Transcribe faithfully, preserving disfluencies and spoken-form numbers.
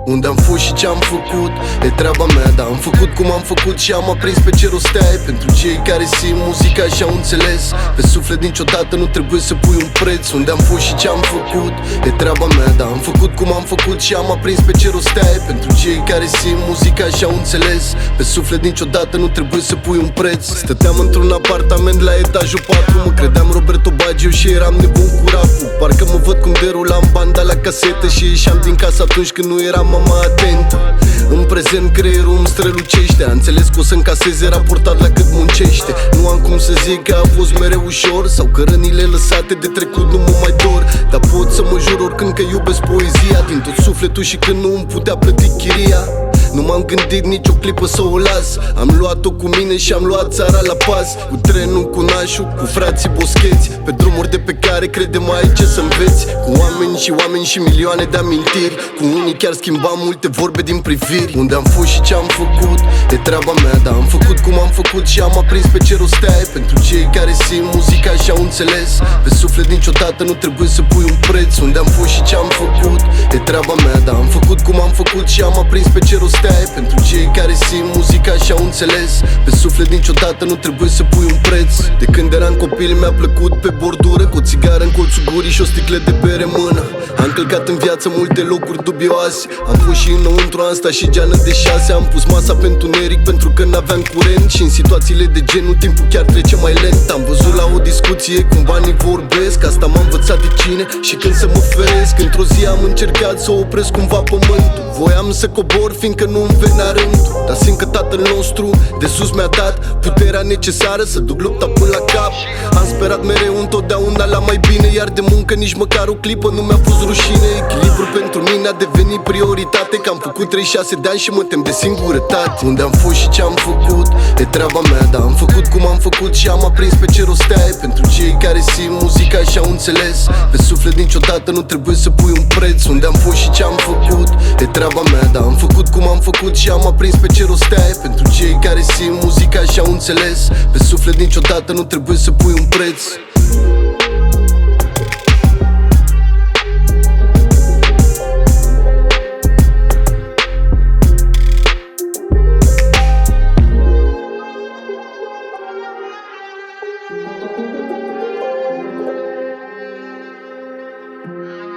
Unde am fost și ce-am făcut e treaba mea, dar am făcut cum am făcut și am aprins pe cer o stea. Pentru cei care simt muzica și au înțeles, pe suflet niciodată nu trebuie să pui un preț. Unde am fost și ce-am făcut e treaba mea, dar am făcut cum am făcut și am aprins pe cer o stea. Pentru cei care simt muzica și au înțeles, pe suflet niciodată nu trebuie să pui un preț. Stăteam într-un apartament la etajul patru, mă credeam Roberto Baggio și eram nebun cu rap-ul. Parcă mă văd cum derulam banda la casetă și ieșeam din casă atunci când nu era mama atentă. În prezent creierul îmi strălucește, a înțeles că o să încaseze raportat la cât muncește. Nu am cum să zic că a fost mereu ușor, sau că rănile lăsate de trecut nu mă mai dor. Dar pot să mă jur oricând că iubesc poezia din tot sufletul și când nu îmi putea plăti chiria. Nu m-am gândit nicio clipă să o las, am luat-o cu mine și am luat țara la pas. Cu trenul, cu nașul, cu frații boscheți, pe drumuri de pe care credem ai ce să înveți. Cu oameni și oameni și milioane de amintiri, cu unii chiar schimbam multe vorbe din priviri. Unde am fost și ce-am făcut e treaba mea, dar am făcut cum am făcut și am aprins pe cer o stea. Pentru cei care simt muzica și au înțeles, pe suflet niciodată nu trebuie să pui un preț. Unde am fost și ce-am făcut e treaba mea, dar am făcut cum am făcut și am aprins pe cer o stea. Pentru cei care simt muzica și au înțeles, pe suflet niciodată nu trebuie să pui un preț. De când eram copil mi-a plăcut pe bordură, cu o țigară în colțul gurii și o sticlă de bere în mână. Am călcat în viață multe locuri dubioase, am fost și înăuntru, am stat și geană de șase. Am pus masa pe întuneric pentru că n-aveam curent și în situațiile de genul timpul chiar trece mai lent. Am văzut la o discuție cum banii vorbesc, asta m-a învățat de cine și când să mă feresc. Într-o zi am încercat să opresc cumva pământul, voiam să cobor fiindcă nu-mi venea rândul. Dar simt că Tatăl nostru de sus mi-a dat puterea necesară să duc lupta până la cap. Am sperat mereu întotdeauna la mai bine, iar de muncă nici măcar o clipă nu mi-a fost rușine. Echilibru pentru mine a devenit prioritate, că am făcut treizeci și șase de ani și mă tem de singurătate. Unde am fost și ce-am făcut e treaba mea, dar am făcut cum am făcut și am aprins pe cer o stea. Pentru cei care simt muzica și au înțeles, pe suflet niciodată nu trebuie să pui un preț. Unde am fost și ce-am făcut e treaba mea, dar am făcut cum am făcut și am aprins pe cer o stea. Pentru cei care simt muzica și au înțeles, pe suflet niciodată nu trebuie să pui un preț. Thank you.